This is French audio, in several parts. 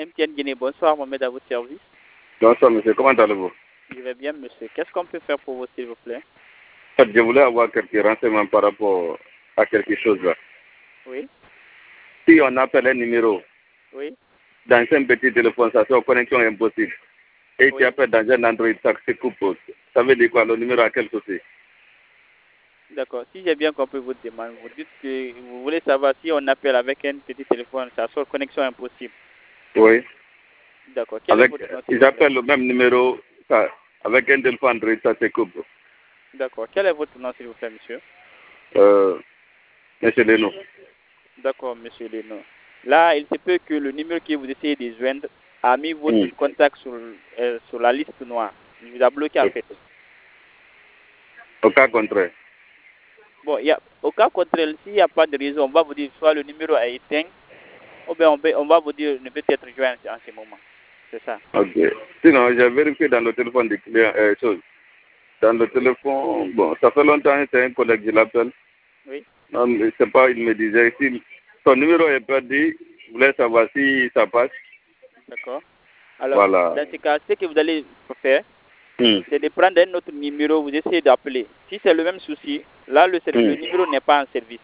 MTN Guinée, bonsoir, Mohamed à votre service. Bonsoir, monsieur. Comment allez-vous? Je vais bien, monsieur. Qu'est-ce qu'on peut faire pour vous, s'il vous plaît? Je voulais avoir quelques renseignements par rapport à quelque chose là. Oui. Si on appelle un numéro Oui. dans un petit téléphone, ça fait connexion impossible. Et Oui. tu appelles dans un Android, ça se coupe. Ça veut dire quoi? Le numéro à quel côté? D'accord. Si j'ai bien compris votre demande, vous dites que vous voulez savoir si on appelle avec un petit téléphone, ça sort connexion impossible. Oui. D'accord. Quel est votre nom, s'il vous Ils plaît? appellent le même numéro, ça, avec un téléphone Android, ça se coupe. D'accord. Quel est votre nom, s'il vous plaît, monsieur? Monsieur Leno. D'accord, monsieur Leno. Là, il se peut que le numéro que vous essayez de joindre a mis votre contact sur la liste noire. Il vous a bloqué, en fait. Au cas contraire. Bon, au cas contraire, s'il n'y a pas de raison, on va vous dire soit le numéro est éteint, ou bien on va vous dire ne peut être joint en ce moment. C'est ça. Ok. Sinon, j'ai vérifié dans le téléphone du client, dans le téléphone, bon, ça fait longtemps, c'est un collègue qui l'appelle. Oui. Non, mais c'est pas, il me disait, si son numéro est perdu, je voulais savoir si ça passe. D'accord. Alors, Voilà. dans ce cas, ce que vous allez faire, c'est de prendre un autre numéro, vous essayez d'appeler. Si c'est le même souci, là, le numéro n'est pas en service.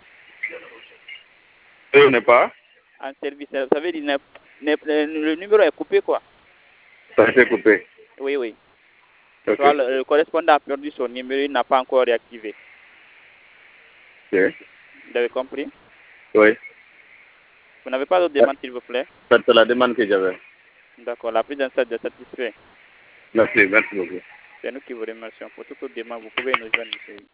Il n'est pas? En service, ça veut dire le numéro est coupé, quoi. Ça a été coupé. Oui, oui. Okay. Soit le correspondant a perdu son numéro, il n'a pas encore réactivé. Ok. Vous avez compris? Oui. Vous n'avez pas d'autres demandes, s'il vous plaît? C'est la demande que j'avais. D'accord. La prise en charge est satisfaite. Merci beaucoup. C'est nous qui vous remercions. Pour toute autre demande, vous pouvez nous joindre, monsieur.